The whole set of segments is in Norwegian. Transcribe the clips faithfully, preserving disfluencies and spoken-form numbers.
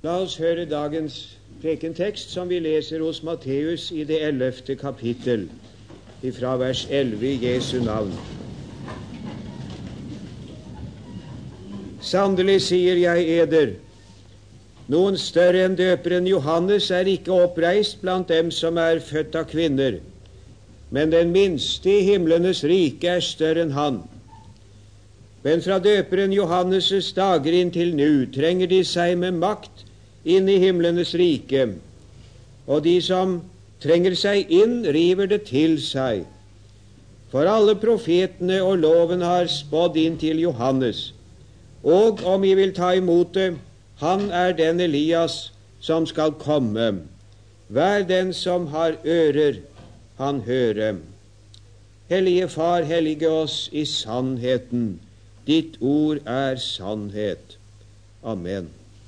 La oss høre dagens prekentekst, som vi leser hos Matteus i det ellevte kapittel, ifra vers elleve i Jesu navn. Sannelig sier jeg eder, noen større enn døperen Johannes er ikke oppreist blant dem som er født av kvinner, men den minste i himlenes rike er større enn han. Men fra døperen Johannes' dager inntil nå trenger de seg med makt inn i himlenes rike, og de som trenger seg inn, river det til seg. For alle profetene og loven har spådd inn til Johannes, og om I vil ta imot det, han er den Elias som skal komme. Hver den som har ører, han høre. Hellige Far, hellige oss i sannheten. Ditt ord er sannhet. Amen.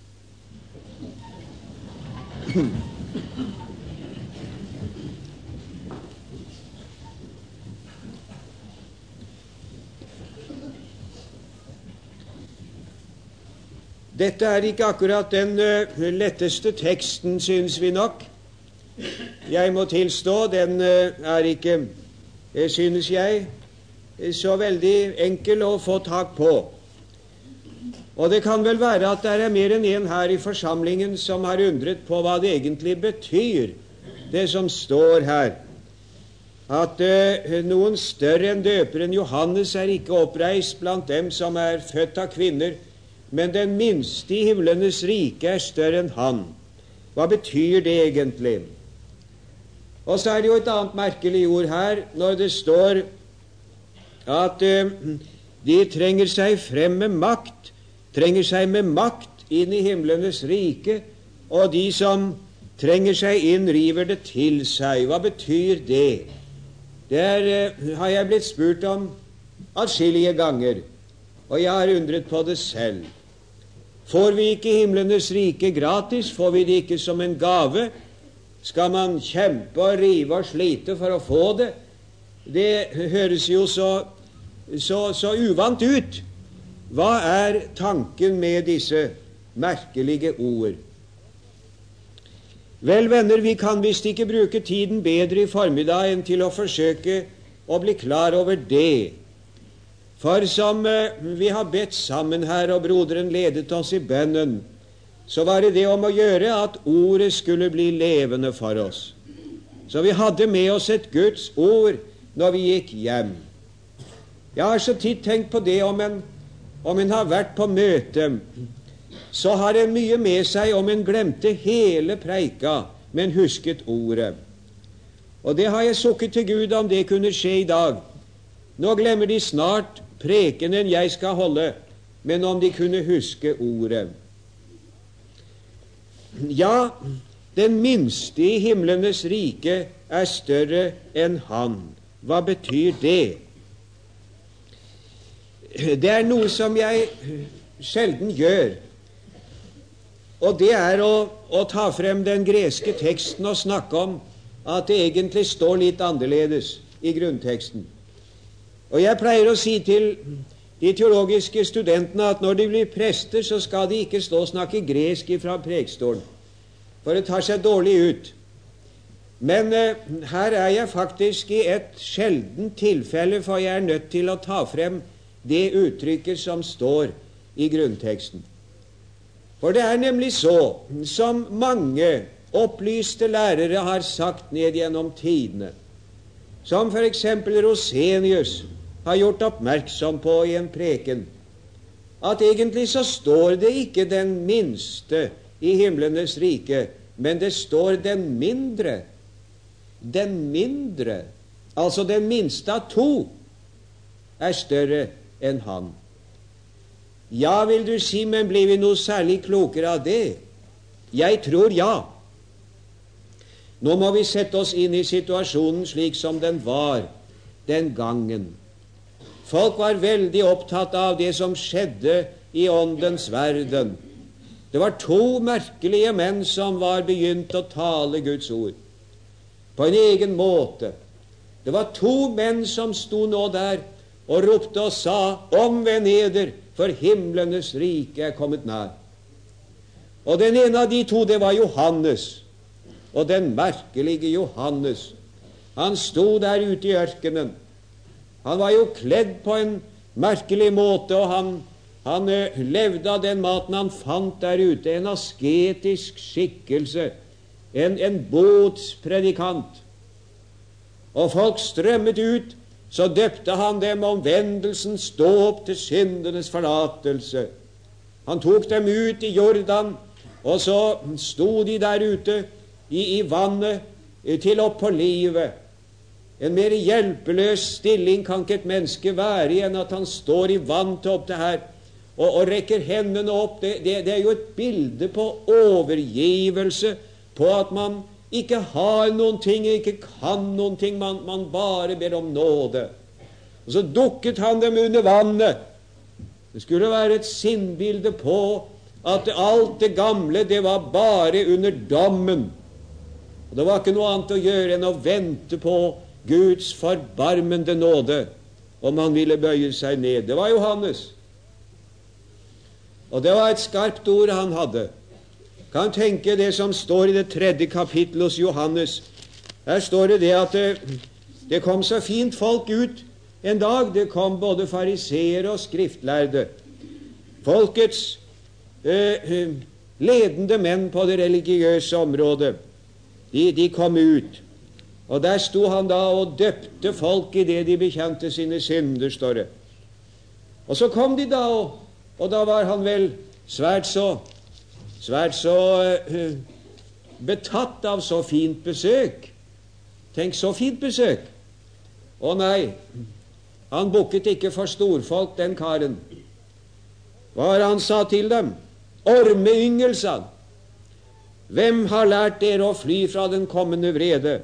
Dette er ikke akkurat den uh, letteste teksten, synes vi nok. Jeg må tilstå, den uh, er ikke, uh, synes jeg, så veldig enkel å få tak på. Og det kan vel være at det er mer enn en her i forsamlingen som har undret på hva det egentlig betyr, det som står her. At uh, noen større enn døperen Johannes er ikke oppreist blant dem som er født av kvinner, men den minste i himlenes rike er større enn han. Hva betyr det egentlig? Og så er det jo et annet merkelig ord her, når det står at uh, de trenger seg frem med makt, trenger seg med makt inn i himlenes rike, og de som trenger seg inn, river det til seg. Hva betyr det? Det er, uh, har jeg blitt spurt om atskillige ganger, og jeg har undret på det selv. Får vi ikke himlenes rike gratis? Får vi det ikke som en gave? Skal man kjempe og rive og slite for å få det? Det høres jo så, så, så uvant ut. Hva er tanken med disse merkelige ord? Vel, venner, vi kan visst ikke bruke tiden bedre i formiddag enn til å forsøke å bli klar over det. For som eh, vi har bedt sammen her, og broderen ledet oss i bønnen, så var det det om å gjøre at ordet skulle bli levende for oss. Så vi hadde med oss et Guds ord når vi gikk hjem. Jeg har så titt tenkt på det, om en, om en har vært på møte, så har en mye med seg om en glemte hele preika, men husket ordet. Og det har jeg sukket til Gud om det kunne skje i dag. Nå glemmer de snart prekenen jeg skal holde, men om de kunne huske ordet. Ja, den minste i himlenes rike er større enn han. Hva betyr det? Det er noe som jeg sjelden gjør, og det er å, å ta frem den greske teksten og snakke om at det egentlig står litt annerledes i grunnteksten. Og jeg pleier å si til de teologiske studentene at når de blir prester, så skal de ikke stå og snakke gresk fra prekestolen, for det tar seg dårlig ut. Men eh, her er jeg faktisk i et sjeldent tilfelle, for jeg er nødt til å ta frem det uttrykket som står i grunnteksten. For det er nemlig så, som mange opplyste lærere har sagt ned gjennom tidene, som for eksempel Rosenius har gjort oppmerksom på i en preken, at egentlig så står det ikke den minste i himlenes rike, men det står den mindre. Den mindre, altså den minste av to, er større enn han. Ja, vil du si, men blir vi noe særlig klokere av det? Jeg tror ja. Nå må vi sette oss inn i situasjonen slik som den var den gangen. Folk var veldig opptatt av det som skjedde i åndens verden. Det var to merkelige menn som var begynt å tale Guds ord på en egen måte. Det var to menn som sto nå der og ropte og sa: omvend eder, for himlenes rike er kommet nær. Og den ene av de to, det var Johannes. Og den merkelige Johannes, han sto der ute i ørkenen. Han var jo kledd på en merkelig måte, og han, han eh, levde av den maten han fant der ute. En asketisk skikkelse, en, en båtspredikant. Og folk strømmet ut, så døpte han dem omvendelsens dåp til syndenes forlatelse. Han tok dem ut i Jordan, og så sto de der ute i, i vannet til opp på livet. En mer hjelpeløs stilling kan ikke et menneske være i enn at han står i vann til opp det her og, og rekker hendene opp. Det, det, det er jo et bilde på overgivelse, på at man ikke har noen ting, ikke kan noen ting, man, man bare ber om nåde. Og så dukket han dem under vannet. Det skulle være et sinnbilde på at alt det gamle, det var bare under dommen. Og det var ikke noe annet å gjøre enn å vente på Guds forbarmende nåde, om han ville bøye seg ned. Det var Johannes. Og det var et skarpt ord han hadde. Kan tenke det som står i det tredje kapittel hos Johannes. Her står det det at det, det kom så fint folk ut en dag. Det kom både fariseere og skriftlærde. Folkets eh, ledende menn på det religiøse området. De, de kom ut. Og der sto han da og døpte folk i det de bekjente sine synder, står det. Og så kom de da, og, og da var han vel svært så svært så uh, betatt av så fint besøk. Tenk, så fint besøk. Å nei, han bukket ikke for storfolk, den karen. Hva var han sa til dem? Ormeyngel, sa han. Hvem har lært dere å fly fra den kommende vrede?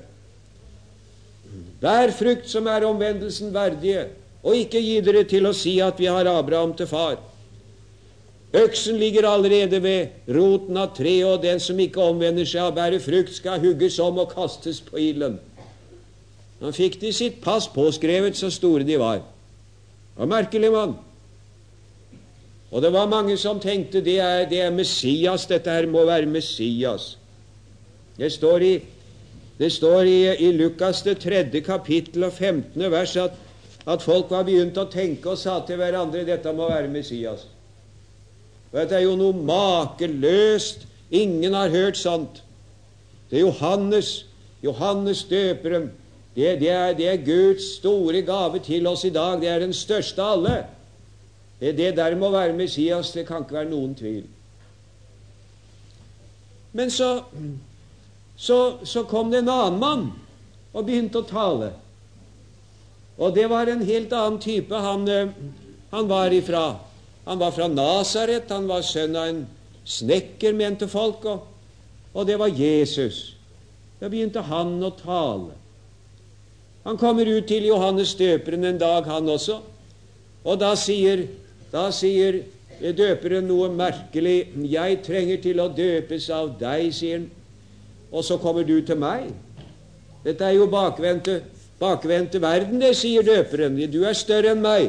Bær frukt som er omvendelsen verdige, og ikke gi dere til å si at vi har Abraham til far. Øksen ligger allerede ved roten av treet, og den som ikke omvender seg av bære frukt, skal hugges om og kastes på ilden. Han fikk de sitt pass påskrevet, så store de var. Og merkelig mann. Og det var mange som tenkte det er, det er Messias, dette her må være Messias. Det står i Det står i, i Lukas det tredje kapittel og femtende vers at, at folk var begynt å tenke og sa til hverandre, dette må være Messias. Og dette er jo noe makeløst. Ingen har hørt sånt. Det er Johannes, Johannes døperen. Det, det, er, det er Guds store gave til oss i dag. Det er den største av alle. Det, det der må være Messias, det kan ikke være noen tvil. Men så Så, så kom det en annen mann og begynte å tale. Og det var en helt annen type. Han, han var ifra han var fra Nazaret. Han var sønn av en snekker, mente folk, og, og det var Jesus. Da begynte han å tale. Han kommer ut til Johannes døperen en dag, han også, og da sier, da sier døperen noe merkelig. Jeg trenger til å døpes av deg, sier han. Og så kommer du til meg. Dette er jo bakvendte, bakvendte verden, det, sier døperen. Du er større enn meg.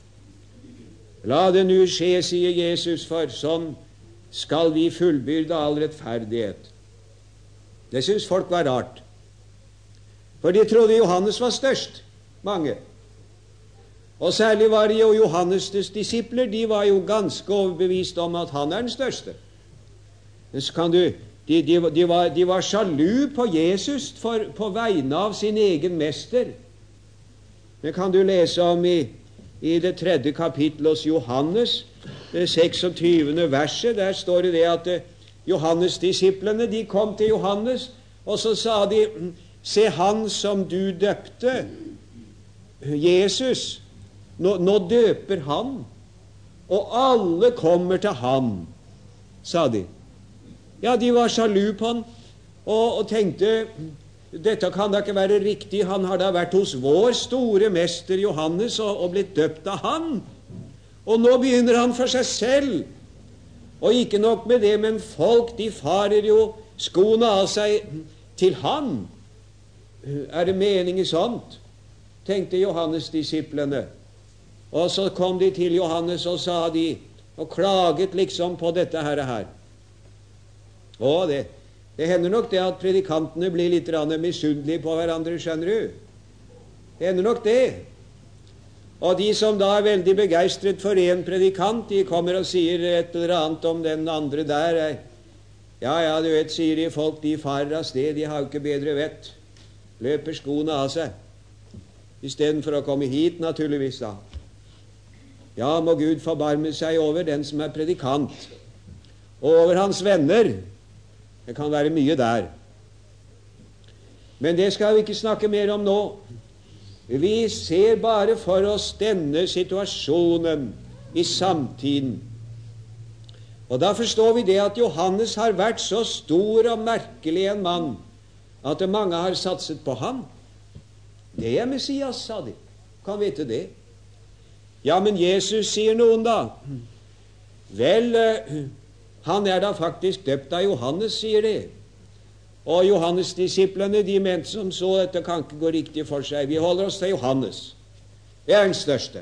La det nu skje, sier Jesus, for sånn skal vi fullbyrde all rettferdighet. Det synes folk var rart. For de trodde Johannes var størst, mange. Og særlig var det jo Johannes' disipler, de var jo ganske overbevist om at han er den største. Men så kan du De, de, de, var, de var sjalu på Jesus for, på vegne av sin egen mester. Det kan du lese om i, i det tredje kapittelet hos Johannes, det seksogtyvende verset. Der står det det at Johannes-disiplene, de kom til Johannes, og så sa de, se han som du døpte, Jesus, nå, nå døper han, og alle kommer til han, sa de. Ja, de var sjalu på han, og, og tenkte, dette kan da ikke være riktig, han har da vært hos vår store mester Johannes og, og blitt døpt av han. Og nå begynner han for seg selv. Og ikke nok med det, men folk, de farer jo skoene av seg til han. Er det mening i sånt? Tenkte Johannes-disiplene. Og så kom de til Johannes og sa de, og klaget liksom på dette her. her. Og det, det hender nok det at predikantene blir litt misunnelige på hverandre, skjønner du. Det hender nok det. Og de som da er veldig begeistret for en predikant, de kommer og sier et eller annet om den andre der. Ja, ja, du vet, sier de folk, de farer av sted, de har jo ikke bedre vett. Løper skoene av seg. I stedet for å komme hit, naturligvis da. Ja, må Gud forbarme seg over den som er predikant, og over hans venner. Det kan være mye der. Men det skal vi ikke snakke mer om nå. Vi ser bare for oss denne situasjonen i samtiden. Og da forstår vi det at Johannes har vært så stor og merkelig en mann at mange har satset på ham. Det er Messias, sa de. Kan vite det. Ja, men Jesus, sier noen da. Vel, han er da faktisk døpt av Johannes, sier de. Og Johannes-disiplene, de mente som så, dette kan ikke gå riktig for seg. Vi holder oss til Johannes. Det er den største.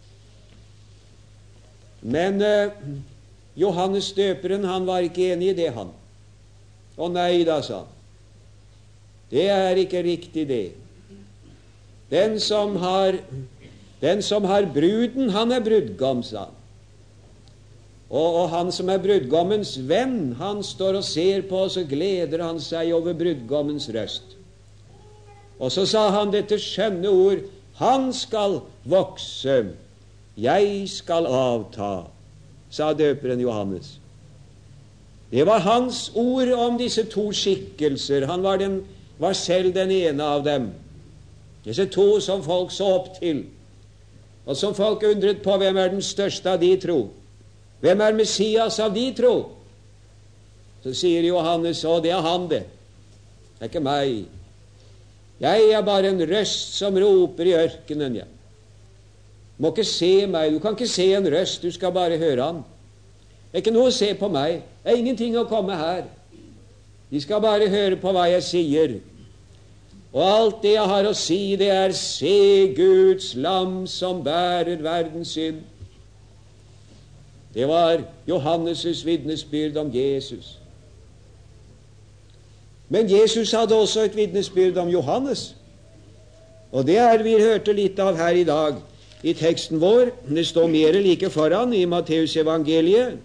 Men eh, Johannes døperen, han var ikke enig i det, han. Å nei da, sa han. Det er ikke riktig, det. Den som har, den som har bruden, han er brudgom, sa han. Og, og han som er brudgommens venn, han står og ser på, og så gleder han seg over brudgommens røst. Og så sa han dette skjønne ord: han skal vokse, jeg skal avta, sa døperen Johannes. Det var hans ord om disse to skikkelser. Han var, den, var selv den ene av dem. Disse to som folk så opp til, og som folk undret på, hvem er den største av de tro? Hvem er Messias av de tro? Så sier Johannes: å, det er han det. Det er ikke meg. Jeg er bare en røst som roper i ørkenen. Ja. Du må ikke se meg. Du kan ikke se en røst, du skal bare høre han. Det er ikke noe å se på meg. Det er ingenting å komme her. De skal bare høre på hva jeg sier. Og alt det jeg har å si, det er: se Guds lam som bærer verdens synd. Det var Johannes' vitnesbyrd om Jesus. Men Jesus hadde også et vitnesbyrd om Johannes. Og det er vi hørte litt av her i dag i teksten vår. Det står mer like foran i Matteus evangeliet.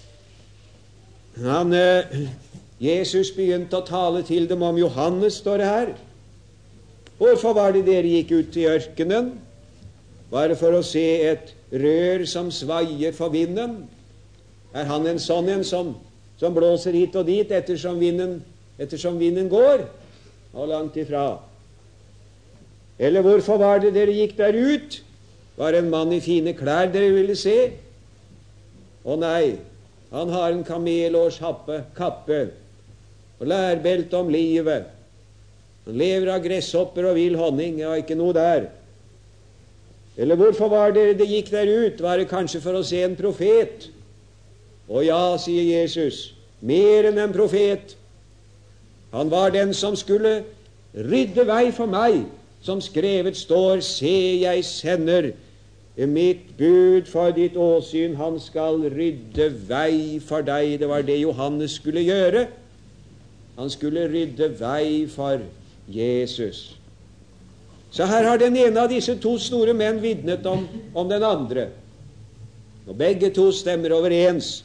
Han, eh, Jesus begynte å tale til dem om Johannes, står det her. Hvorfor var det dere gikk ut i ørkenen? Bare for å se et rør som svaier for vinden? Er han en sånn en som, som blåser hit og dit ettersom vinden, ettersom vinden går? Og langt ifra. Eller hvorfor var det dere gikk der ut? Var en mann i fine klær dere ville se? Å nei, han har en kamelårshappe, kappe og lærbelte om livet. Han lever av gresshopper og vill honning, ja, ikke noe der. Eller hvorfor var det det gikk der ut? Var det kanskje for å se en profet? Å ja, sier Jesus, mer enn en profet. Han var den som skulle rydde vei for meg, som skrevet står: se, jeg sender mitt bud for ditt åsyn, han skal rydde vei for deg. Det var det Johannes skulle gjøre. Han skulle rydde vei for Jesus. Så her har den ene av disse to store menn vitnet om, om den andre. Og begge to stemmer overens.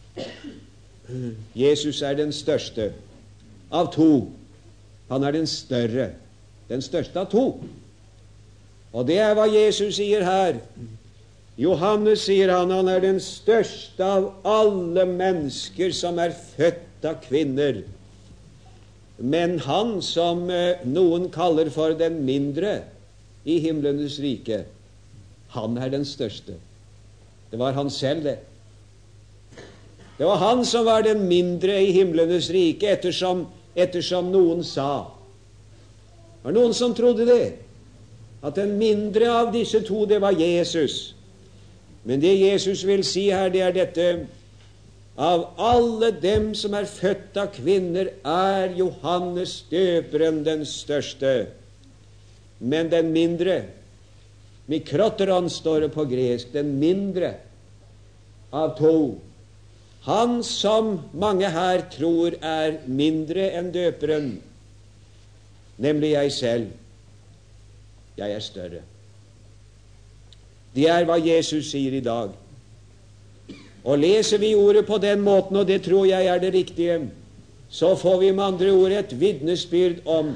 Jesus er den største av to. Han er den større, den største av to. Og det er hva Jesus sier her. Johannes sier han, han er den største av alle mennesker som er født av kvinner. Men han som eh, noen kaller for den mindre i himlenes rike, han er den største. Det var han selv, det. Det var han som var den mindre i himlenes rike, ettersom, ettersom noen sa. Det var noen som trodde det, at den mindre av disse to, det var Jesus. Men det Jesus vil si her, det er dette: av alle dem som er født av kvinner, er Johannes døperen den største. Men den mindre, mikroteron står det på gresk, den mindre av to, Han som mange her tror er mindre enn døperen, nemlig jeg selv, jeg er større. Det er hva Jesus sier i dag. Og leser vi ordet på den måten, og det tror jeg er det riktige, så får vi med andre ord et vitnesbyrd om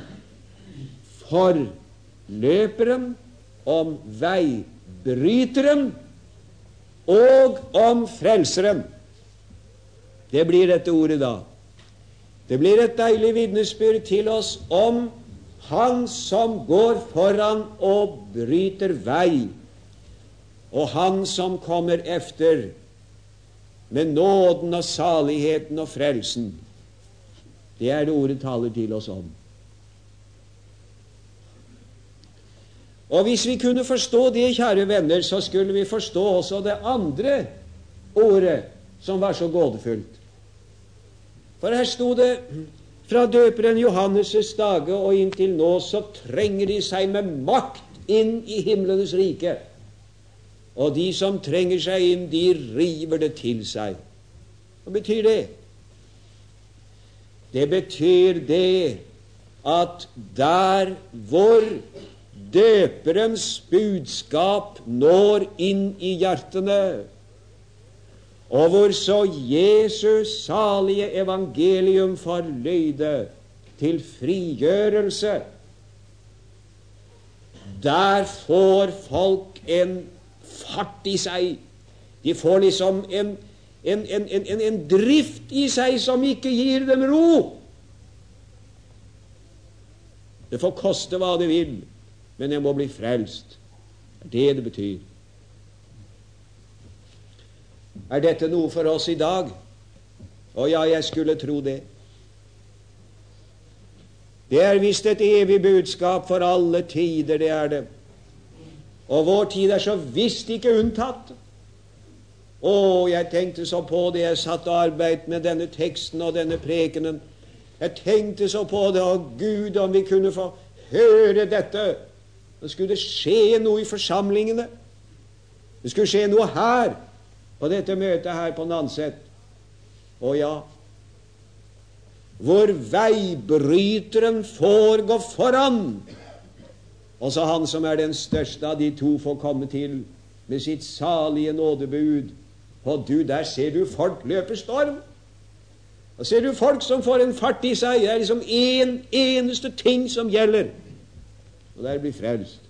forløperen, om veibryteren og om frelseren. Det blir dette ordet da. Det blir et deilig vitnesbyrd til oss om Han som går foran og bryter vei, og Han som kommer efter med nåden og saligheten og frelsen. Det er det ordet taler til oss om. Og hvis vi kunne forstå det, kjære venner, så skulle vi forstå også det andre ordet som var så gådefullt. For her sto det: fra døperen Johannes' dage og inntil nå, så trenger de seg med makt inn i himlenes rike. Og de som trenger seg inn, de river det til seg. Hva betyr det? Det betyr det at der hvor døperens budskap når inn i hjertene, og hvor så Jesus salige evangelium får lyde til frigjørelse, der får folk en fart i seg. De får liksom en, en, en, en, en drift i seg som ikke gir dem ro. Det får koste hva det vil, men jeg må bli frelst. Det er det det betyr. Er dette noe for oss i dag? Å ja, jeg skulle tro det. Det er visst et evig budskap for alle tider, det er det. Og vår tid er så visst ikke unntatt. Å, jeg tenkte så på det, jeg satt og arbeidet med denne teksten og denne prekenen. Jeg tenkte så på det, å Gud, om vi kunne få høre dette. Nå skulle det skje noe i forsamlingene. Det skulle skje noe her, på dette møtet her på Nanset. Å ja, hvor veibryteren får gå foran, og så han som er den største av de to får komme til med sitt salige nådebud. Og du, der ser du folk løpe storm. Og ser du folk som får en fart i seg. Det er liksom en eneste ting som gjelder, og det er å bli frelst.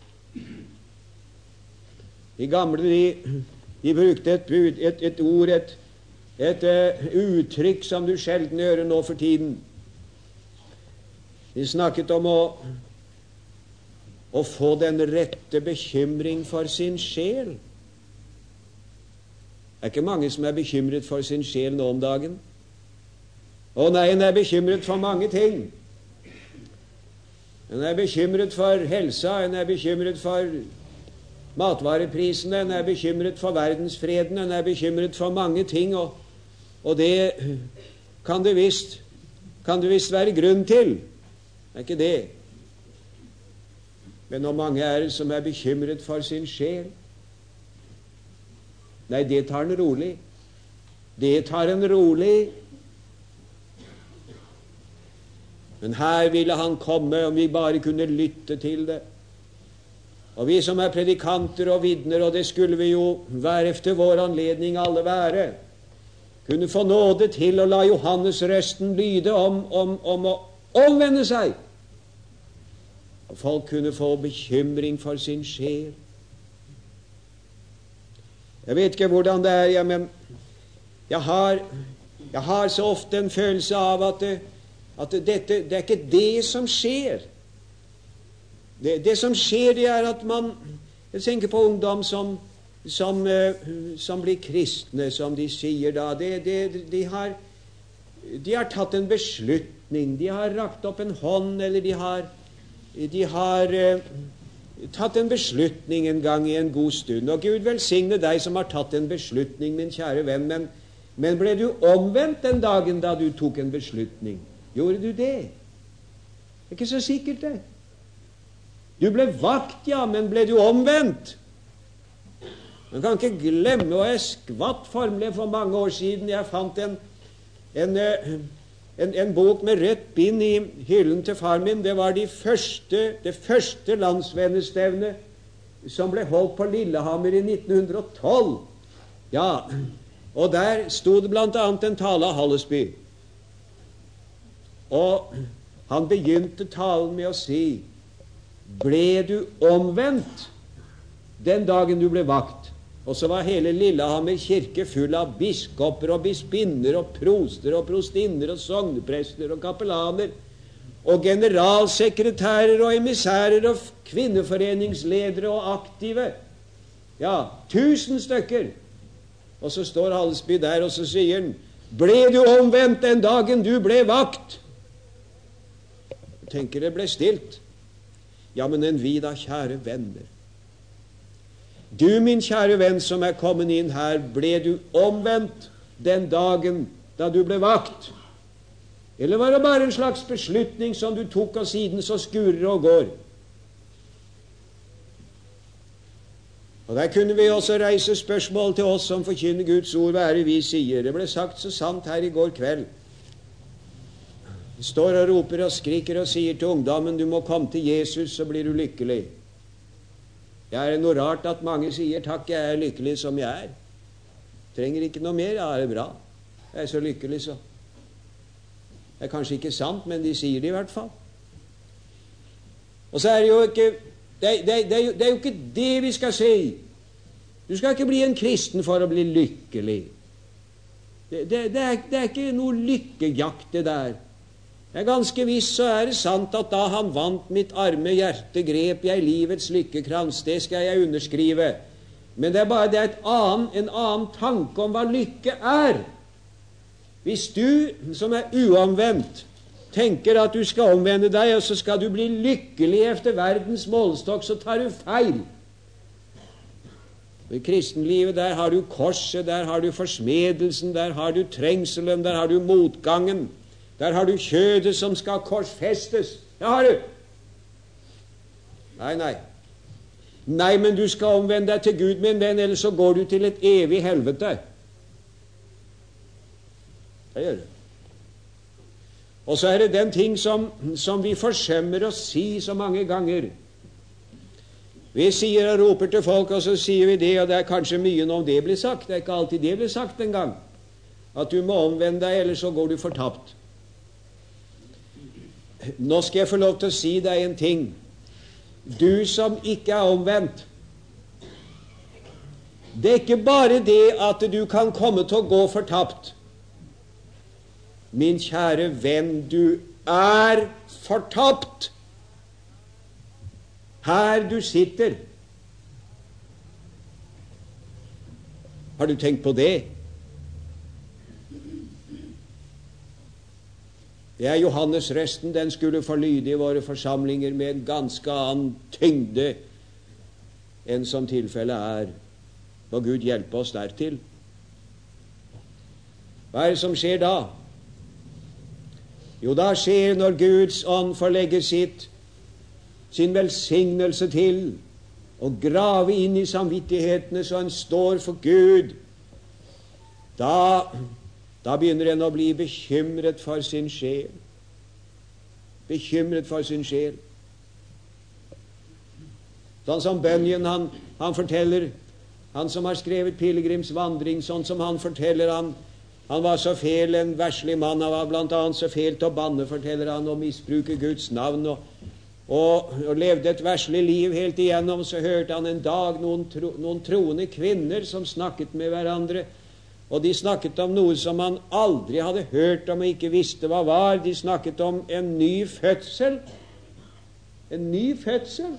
De gamle, de, de brukte et, bud, et, et ord, et, et uh, uttrykk som du sjelden hører nå for tiden. De snakket om å, å få den rette bekymring for sin sjel. Det er ikke mange som er bekymret for sin sjel nå om dagen. Å nei, en er bekymret for mange ting. En er bekymret for helsa, en er bekymret for matvareprisene, en er bekymret for verdensfreden, en er bekymret for mange ting, og, og det kan det visst kan det visst være grunn til. Det er ikke det. Men hvor mange er det som er bekymret for sin sjel? Nei, det tar en rolig. Det tar en rolig. Men her ville han komme, om vi bare kunne lytte til det. Og vi som er predikanter og vitner, og det skulle vi jo være efter vår anledning alle være, kunne få nåde til å la Johannes røsten lyde om, om, om å omvende seg. Og folk kunne få bekymring for sin sjel. Jeg vet ikke hvordan det er, ja, men jeg har, jeg har så ofte en følelse av at, det, at det, dette, det er ikke det som skjer. Det, det som skjer, det er at man, jeg tenker på ungdom som, som, som blir kristne, som de sier da, det, det, de, har, de har tatt en beslutning, de har rakt opp en hånd, eller de har, de har uh, tatt en beslutning en gang i en god stund. Og Gud velsigne deg som har tatt en beslutning, min kjære venn, men, men ble du omvendt den dagen da du tok en beslutning? Gjorde du det? Det er ikke så sikkert det. Du ble vakt, ja, men ble du omvendt? Man kan ikke glemme, og jeg skvatt formelig for mange år siden. Jeg fant en, en, en, en bok med rødt bind i hyllen til far min. Det var de første, det første landsvennestevnet som ble holdt på Lillehammer i nitten hundre og tolv. Ja, og der stod det blant annet en tale av Hallesby. Og han begynte talen med å si: ble du omvendt den dagen du ble vakt? Og så var hele Lillehammer kirke full av biskoper og bispinner og proster og prostinner og sogneprester og kapellaner og generalsekretærer og emissærer og kvinneforeningsledere og aktive. Ja, tusen stykker. Og så står Hallesby der, og så sier han: ble du omvendt den dagen du ble vakt? Jeg tenker det ble stilt. Ja, men en vi da, kjære venner. Du, min kjære venn som er kommet inn her, ble du omvendt den dagen da du ble vakt? Eller var det bare en slags beslutning som du tok, og siden så skurer og går? Og der kunne vi også reise spørsmål til oss som forkynner Guds ord, hva er det vi sier? Det ble sagt så sant her i går kveld. Vi står og roper og skriker og sier til ungdommen: du må komme til Jesus, så blir du lykkelig. Ja, er det noe rart at mange sier: takk, jeg er lykkelig som jeg er. Trenger ikke noe mer. Ja, det er bra. Jeg er så lykkelig, så. Det er kanskje ikke sant, men de sier det i hvert fall. Og så er det jo ikke det, det, det, er jo, det er jo ikke det vi skal si. Du skal ikke bli en kristen for å bli lykkelig. Det, det, det, er, det er ikke noe lykkejakt, det der. Det er ganske visst så er det sant at da han vant mitt arme hjerte, grep jeg livets lykkekrans. Det skal jeg underskrive. Men det er bare det er et annen, en annen tanke om hva lykke er. Hvis du som er uomvendt tenker at du skal omvende deg, og så skal du bli lykkelig efter verdens målestokk, så tar du feil. Og i kristenlivet, der har du korset, der har du forsmedelsen, der har du trengselen, der har du motgangen. Der har du kjødet som skal korsfestes. Det har du. Nei, nei. Nei, men du skal omvende deg til Gud, min venn, ellers så går du til et evig helvete. Det gjør du. Og så er det den ting som, som vi forsømmer å si så mange ganger. Vi sier og roper til folk, og så sier vi det, og det er kanskje mye når det blir sagt. Det er ikke alltid det blir sagt en gang. At du må omvende deg, ellers så går du fortapt. Nå skal jeg få lov til å si deg en ting. Du som ikke er omvendt, det er ikke bare det at du kan komme til å gå fortapt. Min kjære venn, du er fortapt. Her du sitter. Har du tenkt på det? Det er Johannes-røsten, den skulle få lyde i våre forsamlinger med en ganske annen tyngde enn som tilfellet er. Må Gud hjelpe oss dertil. Hva er det som skjer da? Jo, da skjer når Guds ånd får legge sitt, sin velsignelse til og grave inn i samvittighetene så en står for Gud. Da Da begynner en å bli bekymret for sin sjel. Bekymret for sin sjel. Sånn som Bunyan, han, han forteller, han som har skrevet Pilegrims vandring, sånn som han forteller, han, han var så fel, en verslig mann, han var blant annet så fel til å banne, forteller han, og misbruke Guds navn, og, og, og levde et verslig liv helt igjennom. Så hørte han en dag noen, tro, noen troende kvinner som snakket med hverandre, og de snakket om noe som han aldri hadde hørt om og ikke visste hva var. De snakket om en ny fødsel. En ny fødsel.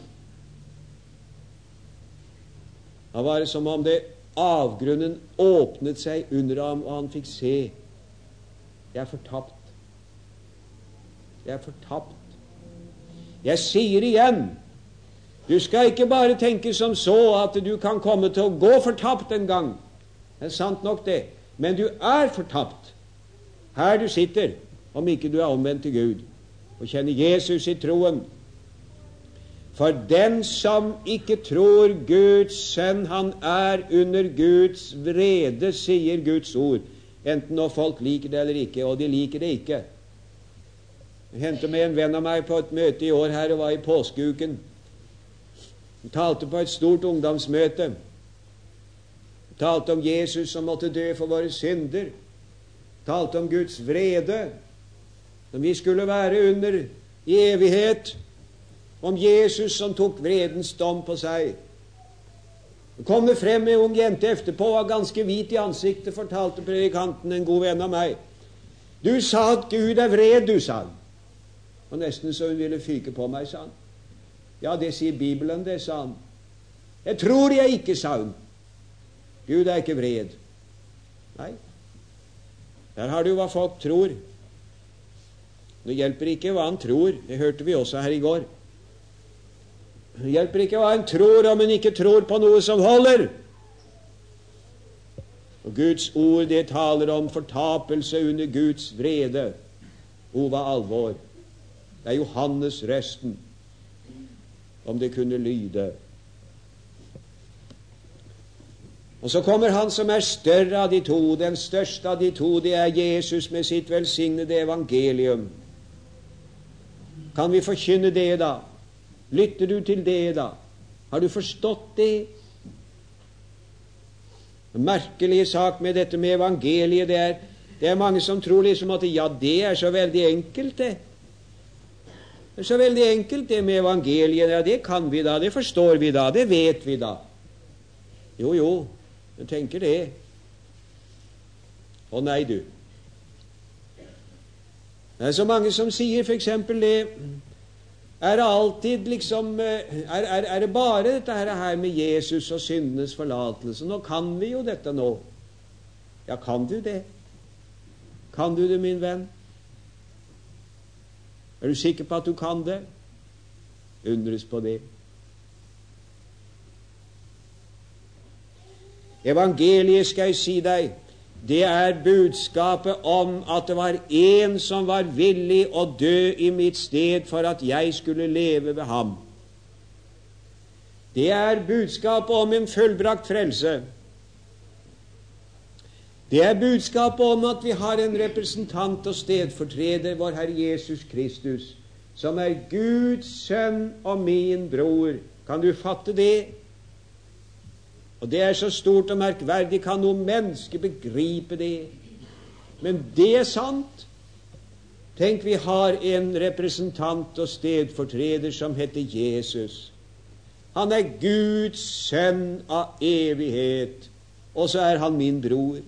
Da var det som om det avgrunnen åpnet seg under ham, og han fikk se. Jeg er fortapt. Jeg er fortapt. Jeg sier igjen, du skal ikke bare tenke som så at du kan komme til å gå fortapt en gang. Det er sant nok det, men du er fortapt her du sitter, om ikke du er omvendt til Gud og kjenner Jesus i troen. For den som ikke tror Guds sønn, han er under Guds vrede, sier Guds ord, enten når folk liker det eller ikke, og de liker det ikke. Jeg hentet med en venn av meg på et møte i år her, og var i påskeuken. Han talte på et stort ungdomsmøte. Han talte om Jesus som måtte dø for våre synder. Han talte om Guds vrede, som vi skulle være under i evighet, om Jesus som tok vredens dom på seg. Så kom det frem en ung jente etterpå, var ganske hvit i ansiktet, fortalte predikanten, en god venn av meg. Du sa at Gud er vred, du, sa han. Og nesten så hun ville fyke på meg, sa han. Ja, det sier Bibelen, det, sa han. Jeg tror jeg ikke, sa hun. Gud er ikke vred. Nei. Der har du hva folk tror. Det hjelper ikke hva han tror. Det hørte vi også her i går. Det hjelper ikke hva han tror om han ikke tror på noe som holder. Og Guds ord, det taler om fortapelse under Guds vrede. O, hva alvor. Det er Johannes røsten, om det kunne lyde. Og så kommer han som er større av de to. Den største av de to, det er Jesus med sitt velsignede evangelium. Kan vi forkynne det da? Lytter du til det da? Har du forstått det? En merkelig sak med dette med evangeliet, det er, det er mange som tror liksom at ja, det er så veldig enkelt, det. Det er så veldig enkelt det med evangeliet. Ja, det kan vi da, det forstår vi da, det vet vi da. Jo, jo, jeg tenker det. Å nei, du. Det er så mange som sier for eksempel det. Er det alltid liksom er, er, er det bare dette her med Jesus og syndenes forlatelse? Nå kan vi jo dette nå. Ja, kan du det? Kan du det, min venn? Er du sikker på at du kan det? Undres på det. Evangeliet, skal jeg si deg, det er budskapet om at det var en som var villig å dø i mitt sted for at jeg skulle leve ved ham. Det er budskapet om en fullbrakt frelse. Det er budskapet om at vi har en representant og stedfortreder, vår Herre Jesus Kristus, som er Guds sønn og min bror. Kan du fatte det? Og det er så stort og merkverdig, kan noe menneske begripe det? Men det er sant. Tenk, vi har en representant og stedfortreder som heter Jesus. Han er Guds sønn av evighet, og så er han min bror.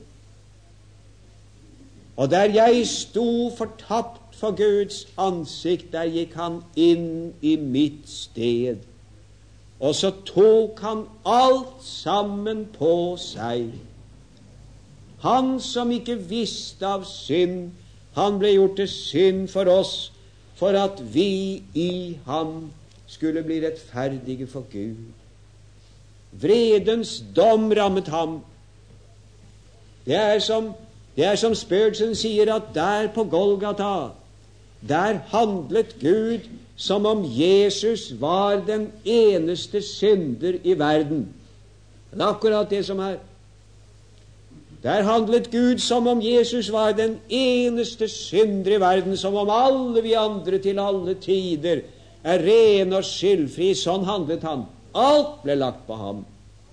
Og der jeg sto fortapt for Guds ansikt, der gikk han inn i mitt sted. Og så tok han alt sammen på seg. Han som ikke visste av synd, han ble gjort til synd for oss, for at vi i ham skulle bli rettferdige for Gud. Vredens dom rammet ham. Det er som, det er som Spurgeon sier, at der på Golgata, der handlet Gud som om Jesus var den eneste synder i verden. Det er akkurat det som er. Der handlet Gud som om Jesus var den eneste synder i verden, som om alle vi andre til alle tider er ren og skyldfri. Sånn handlet han. Alt ble lagt på ham.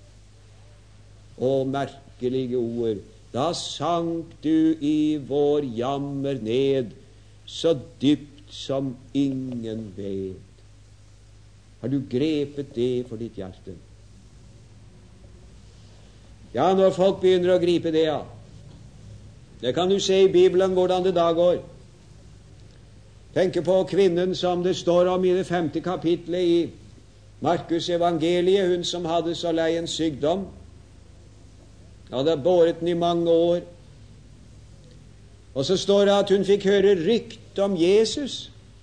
Å, merkelige ord. Da sank du i vår jammer ned, så dypt som ingen vet. Har du grepet det for ditt hjerte? Ja, når folk begynner å gripe det, ja. Det kan du se i Bibelen hvordan det da går. Tenk på kvinnen som det står om i det femte kapitlet i Markus evangeliet, hun som hadde så lei en sykdom. Hadde båret den i mange år. Og så står det at hun fikk høre rykte om Jesus.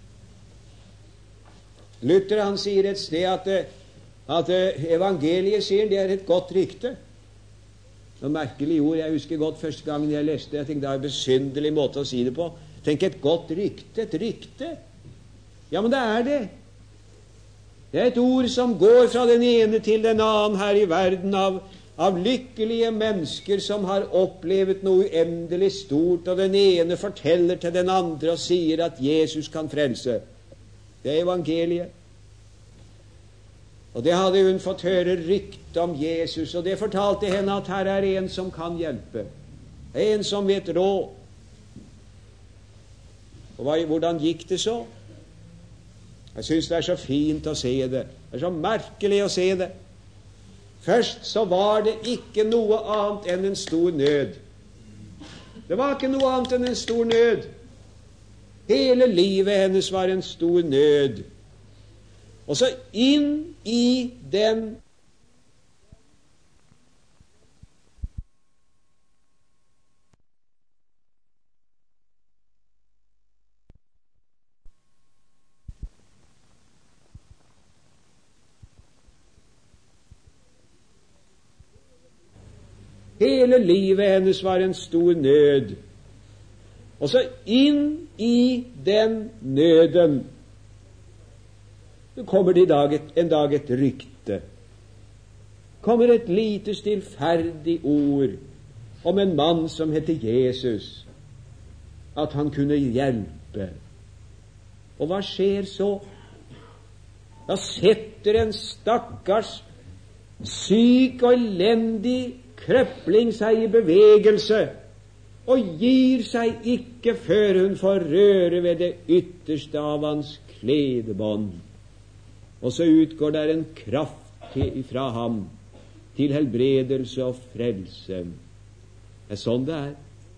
Luther, han sier et sted at, at evangeliet sier det er et godt rykte. Noe merkelig ord. Jeg husker godt første gangen jeg leste. Jeg tenkte det er en besynderlig måte å si det på. Tenk, et godt rykte, et rykte. Ja, men det er det. Det er et ord som går fra den ene til den annen her i verden av, av lykkelige mennesker som har opplevd noe uendelig stort, og den ene forteller til den andre og sier at Jesus kan frelse. Det er evangeliet. Og det hadde hun fått høre rykte om Jesus, og det fortalte henne at her er en som kan hjelpe. En som vet råd. Og hva, hvordan gikk det så? Jeg synes det er så fint å se det. Det er så merkelig å se det. Først så var det ikke noe annet enn en stor nød. Det var ikke noe annet enn en stor nød. Hele livet hennes var en stor nød. Og så inn i den Hele livet hennes var en stor nød. Og så inn i den nøden det kommer det i dag et, en dag et rykte. Kommer et lite stillferdig ord om en mann som heter Jesus, at han kunne hjelpe. Og hva skjer så? Da setter en stakkars syk og elendig krøpling seg i bevegelse og gir seg ikke før hun får røre ved det ytterste av hans kledebånd. Og så utgår der en kraft til, fra ham til helbredelse og frelse. Det er sånn det er.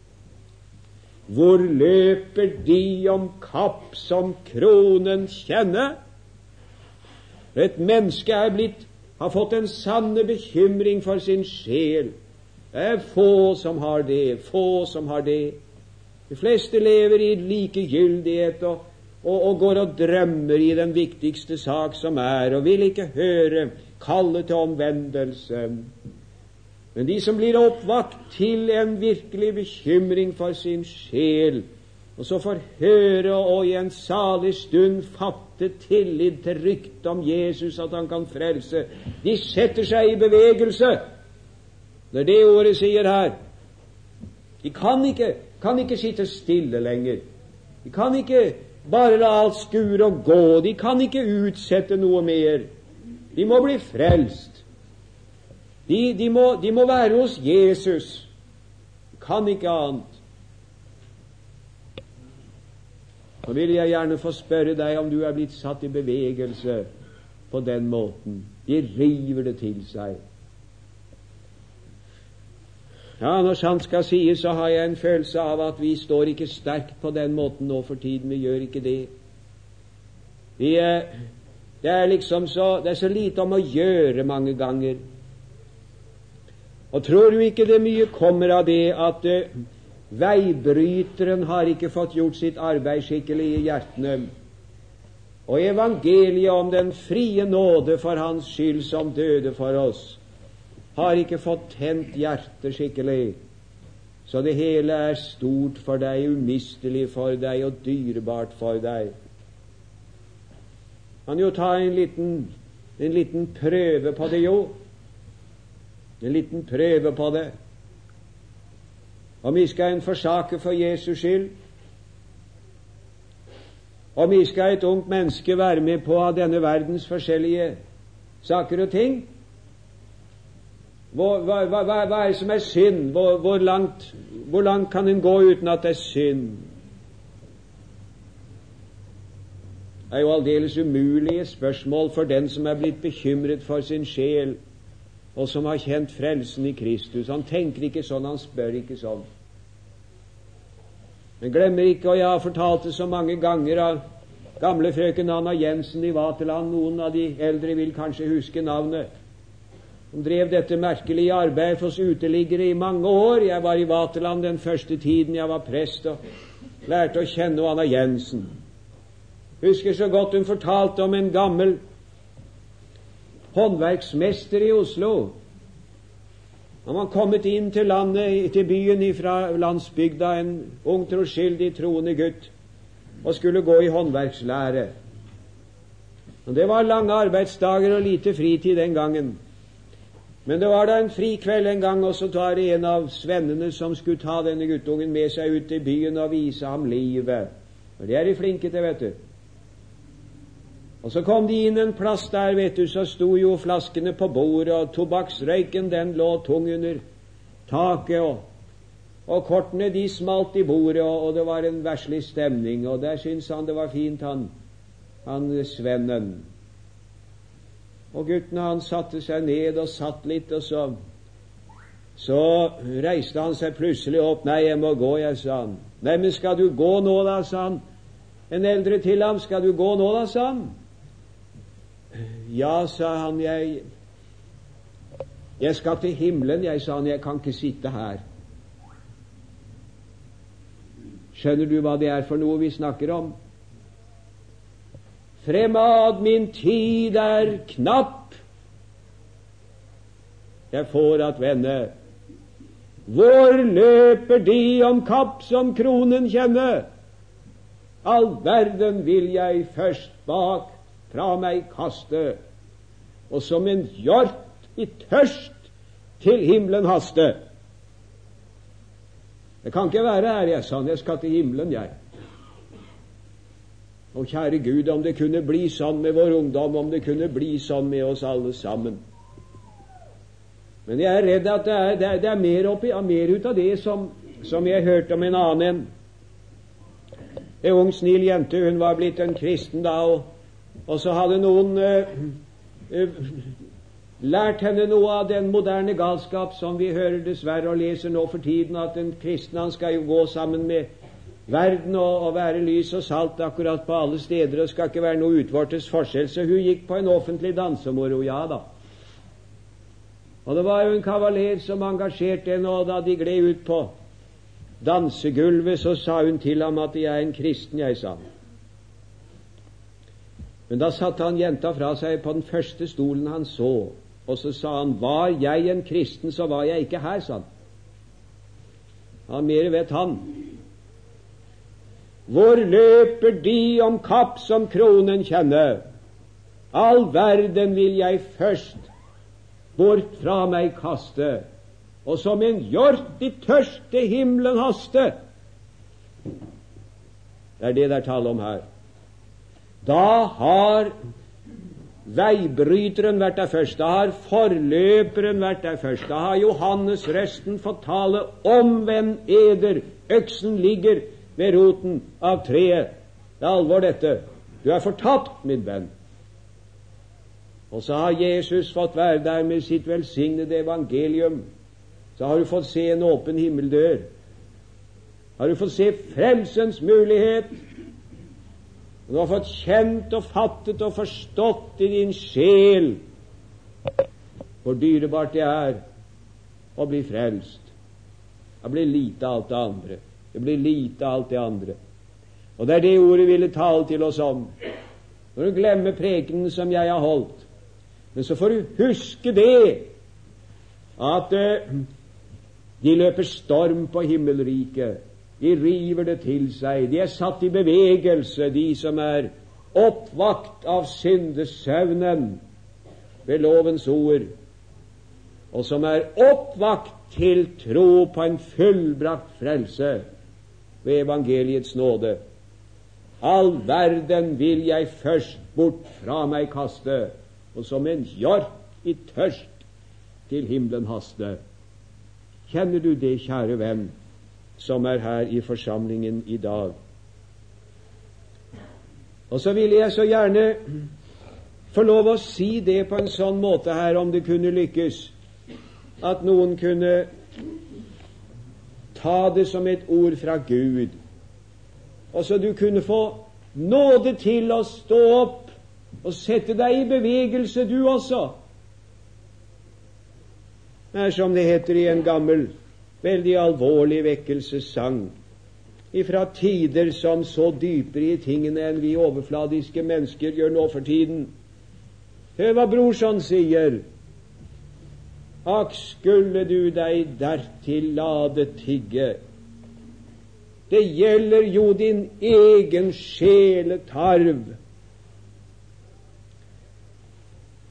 Hvor løper de om kapp som kronen kjenner? Et menneske er blitt, har fått en sanne bekymring for sin sjel. Det er få som har det, få som har det. De fleste lever i likegyldighet og Og, og går og drømmer i den viktigste sak som er, og vil ikke høre kallet til omvendelse. Men de som blir oppvakt til en virkelig bekymring for sin sjel, og så får høre og i en salig stund fatte tillit til ryktet om Jesus, at han kan frelse, de setter seg i bevegelse. Det er det ordet sier her. De kan ikke, kan ikke sitte stille lenger. De kan ikke bare la alt skure og gå. De kan ikke utsette noe mer. De må bli frelst. De, de, må, de må være hos Jesus. De kan ikke annet. Nå vil jeg gjerne få spørre deg om du er blitt satt i bevegelse på den måten. De river det til seg. Ja, når sant skal sies, så har jeg en følelse av at vi står ikke sterkt på den måten nå for tiden. Vi gjør ikke det. Vi er, det er liksom så, det er så lite om å gjøre mange ganger. Og tror du ikke det mye kommer av det at uh, veibryteren har ikke fått gjort sitt arbeid skikkelig i hjertene, og evangeliet om den frie nåde for hans skyld som døde for oss, har ikke fått tent hjertet skikkelig, så det hele er stort for deg, umistelig for deg og dyrebart for deg. Kan jo ta en liten, en liten prøve på det, jo. En liten prøve på det. Om vi skal en forsake for Jesus skyld, om vi skal et ungt menneske være med på av denne verdens forskjellige saker og ting, Hvor, hva, hva, hva er det som er synd? Hvor, hvor, langt, hvor langt kan en gå uten at det er synd? Det er jo aldeles umulige spørsmål for den som er blitt bekymret for sin sjel, og som har kjent frelsen i Kristus. Han tenker ikke sånn, han spør ikke sånn. Men glemmer ikke, og jeg har fortalt det så mange ganger av gamle frøken Anna Jensen i Vaterland, noen av de eldre vil kanskje huske navnet. Hun drev dette merkelige arbeid hos uteliggere i mange år. Jeg var i Vaterland den første tiden jeg var prest og lærte å kjenne Anna Jensen. Husker så godt hun fortalte om en gammel håndverksmester i Oslo. Han var kommet inn til landet, til byen fra landsbygda, en ung troskyldig troende gutt, og skulle gå i håndverkslære. Og det var lange arbeidsdager og lite fritid den gangen. Men det var da en frikveld en gang, og så tar det en av svennene som skulle ta denne guttungen med seg ut i byen og vise ham livet. Og det er de flinke til, vet du. Og så kom de inn en plass der, vet du, så sto jo flaskene på bordet, og tobakksrøyken den lå tung under taket, og, og kortene de smalt i bordet, og, og det var en verslig stemning, og der syntes han det var fint, han, han svennen. Og gutten han satte seg ned og satt litt, og så så reiste han seg plutselig opp. Nei, jeg må gå, jeg, sa han. Nei, men skal du gå nå da, sa han. En eldre til ham, skal du gå nå da, sa han. Ja, sa han, jeg jeg skal til himmelen, jeg, sa han, jeg kan ikke sitte her. Skjønner du hva det er for noe vi snakker om? Fremad, min tid er knapp. Jeg får at vende. Hvor løper de om kapp som kronen kjenner? All verden vil jeg først bak fra meg kaste, og som en hjort i tørst til himmelen haste. Jeg kan ikke være her, jeg, sa han, jeg skal til himmelen, jeg. Og kjære Gud, om det kunne bli sånn med vår ungdom, om det kunne bli sånn med oss alle sammen. Men jeg er redd at det er, det er, det er mer, oppi, mer ut av det som, som jeg hørte om en annen en. En ung, snill jente, hun var blitt en kristen da, og, og så hadde noen uh, uh, lært henne noe av den moderne galskap som vi hører dessverre og leser nå for tiden, at en kristen han skal jo gå sammen med verden og, og være lys og salt akkurat på alle steder, og skal ikke være noe utvortes forskjell. Så hun gikk på en offentlig dansemoro, ja da. Og det var jo en kavaler som engasjerte henne, og da de gled ut på dansegulvet, så sa hun til ham at jeg er en kristen, jeg, sa han. Men da satte han jenta fra seg på den første stolen han så, og så sa han, var jeg en kristen, så var jeg ikke her, sa han. Ja, mer vet han. Hvor løper de om kapp som kronen kjenner? All verden vil jeg først bort fra meg kaste, og som en hjort i tørst til himmelen haste. Det er det det er tale om her. Da har veibryteren vært der først, da har forløperen vært der først, da har Johannes røsten fått tale, omvend eder, øksen ligger ved roten av treet. Det er alvor dette. Du er fortapt, min venn. Og så har Jesus fått være der med sitt velsignede evangelium. Så har du fått se en åpen himmeldør. Har du fått se frelsens mulighet. Og du har fått kjent og fattet og forstått i din sjel hvor dyrebart det er å bli frelst. Det blir lite av alt det andre. Det blir lite av alt det andre. Og det er det ordet ville tale til oss om. Når du glemmer prekenen som jeg har holdt, men så får du huske det, at eh, de løper storm på himmelriket. De river det til seg. De er satt i bevegelse, de som er oppvakt av syndesøvnen ved lovens ord, og som er oppvakt til tro på en fullbrakt frelse ved evangeliets nåde. All verden vil jeg først bort fra meg kaste, og som en hjort i tørst til himmelen haste. Kjenner du det, kjære venn, som er her i forsamlingen i dag? Og så ville jeg så gjerne få lov å si det på en sånn måte her, om det kunne lykkes, at noen kunne ta det som et ord fra Gud, og så du kunne få nåde til å stå opp og sette deg i bevegelse, du også. Det er som det heter i en gammel, veldig alvorlig vekkelsessang, ifra tider som så dypere i tingene enn vi overfladiske mennesker gjør nå for tiden. Hør hva Brorson sier. Akk, skulle du deg dertil lade tigge. Det gjelder jo din egen sjeletarv.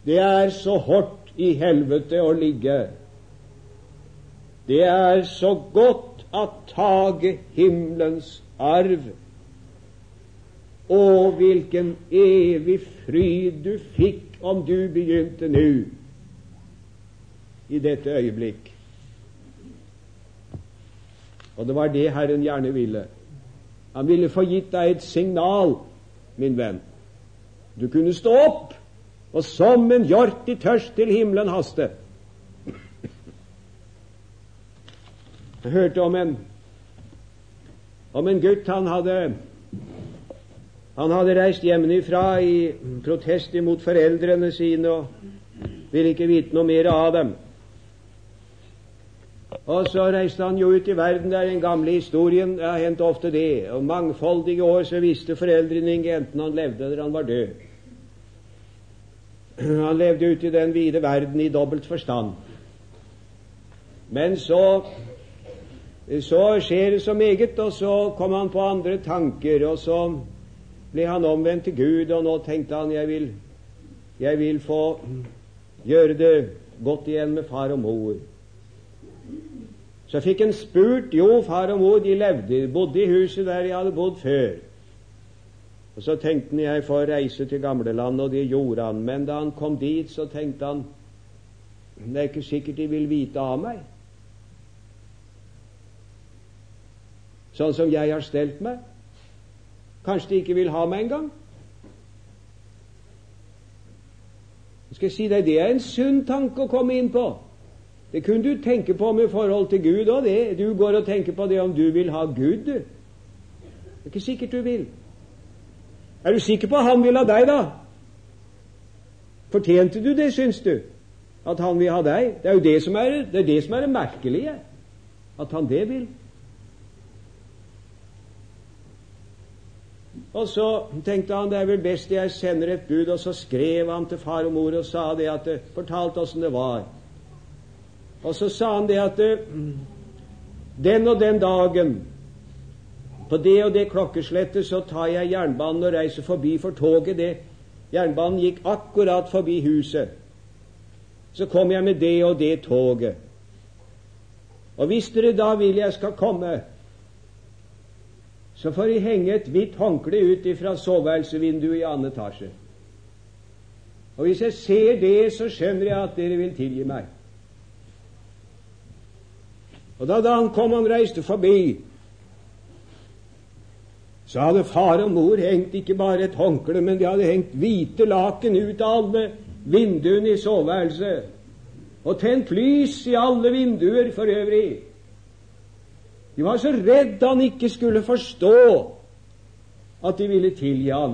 Det er så hardt i helvete å ligge. Det er så godt å tage himmelens arv. Å, hvilken evig fryd du fikk om du begynte nå, i dette øyeblikk. Og det var det Herren gjerne ville. Han ville få gitt deg et signal, min venn. Du kunne stå opp, og som en hjort i tørst til himmelen haste. Jeg hørte om en om en gutt. Han hadde han hadde reist hjemmefra i protest imot foreldrene sine og ville ikke vite noe mer av dem. Og så reiste han jo ut i verden. Det er den gamle historien. Det har hendt ofte det. Og mangfoldige år så visste foreldrene ikke enten han levde eller han var død. Han levde ute i den vide verden i dobbelt forstand. Men så så skjer det så meget, og så kom han på andre tanker, og så ble han omvendt til Gud, og nå tenkte han jeg vil, jeg vil få gjøre det godt igjen med far og mor. Så fikk han spurt. Jo, far og mor, de levde, bodde i huset der jeg hadde bodd før. Og så tenkte han jeg får reise til gamleland, og det gjorde han. Men da han kom dit, så tenkte han det er ikke sikkert de vil vite av meg, sånn som jeg har stelt meg. Kanskje de ikke vil ha meg engang. Skal jeg si deg, det er en sunn tanke å komme inn på. Det kunne du tenke på med forhold til Gud og det. Du går og tenker på det om du vil ha Gud. Det er ikke sikkert du vil. Er du sikker på at han vil ha deg, da? Fortjente du det, syns du? At han vil ha deg? Det er jo det som er det, er det, som er det merkelige. At han det vil. Og så tenkte han det er vel best jeg sender et bud, og så skrev han til far og mor og sa det at det, fortalte åssen det var. Og så sa han det at det, den og den dagen på det og det klokkeslettet så tar jeg jernbanen og reiser forbi, for toget det jernbanen gikk akkurat forbi huset. Så kom jeg med det og det toget. Og hvis dere da vil jeg skal komme, så får jeg henge et hvitt håndkle ut fra soveværelsevinduet i annen etasje. Og hvis jeg ser det, så skjønner jeg at dere vil tilgi meg. Og da, da han kom, han reiste forbi, så hadde far og mor hengt ikke bare et håndkle, men de hadde hengt hvite laken ut av alle vinduene i soveværelset, og tent lys i alle vinduer for øvrig. De var så redd han ikke skulle forstå at de ville tilgi han.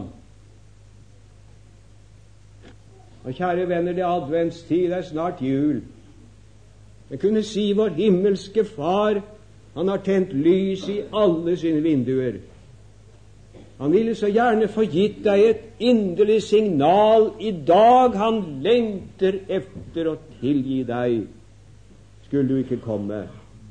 Og kjære venner, det er adventstid, det er snart jul. Jeg kunne si vår himmelske Far, han har tent lys i alle sine vinduer. Han ville så gjerne få gitt deg et inderlig signal i dag. Han lengter efter å tilgi deg. Skulle du ikke komme?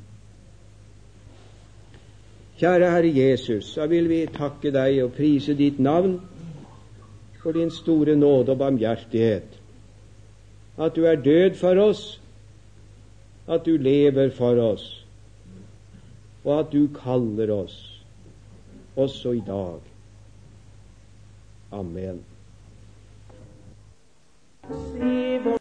Kjære Herre Jesus, så vil vi takke deg og prise ditt navn for din store nåde og barmhjertighet. At du er død for oss, at du lever for oss, og at du kaller oss også i dag. Amen.